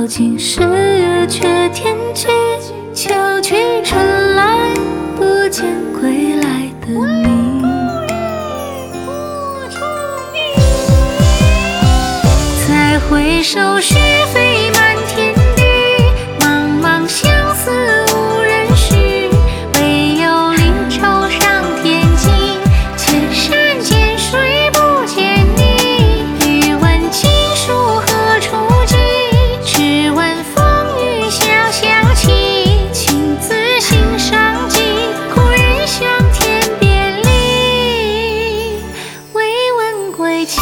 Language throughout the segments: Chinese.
好尽十月却天际，秋去春来，不见归来的你。再回首，是非满天地，茫茫相思无人识。唯有离愁上天际，千山见水不见你。欲问今书何处寄？只闻风雨萧萧起。情自心上寄，故人向天别离，未闻归期。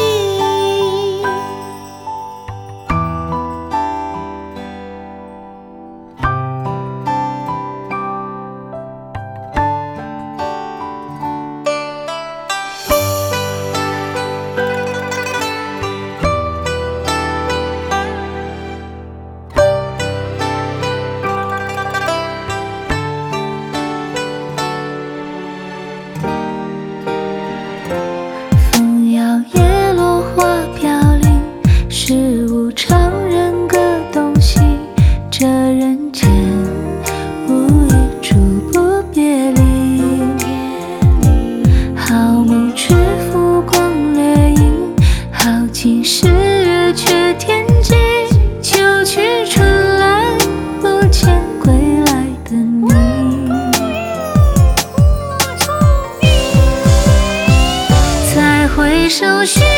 叶落花飘零，世无常人各东西。这人间无一处不别离。好梦知浮光掠影，好尽十月却天际。秋去春来，不见归来的你。再回首，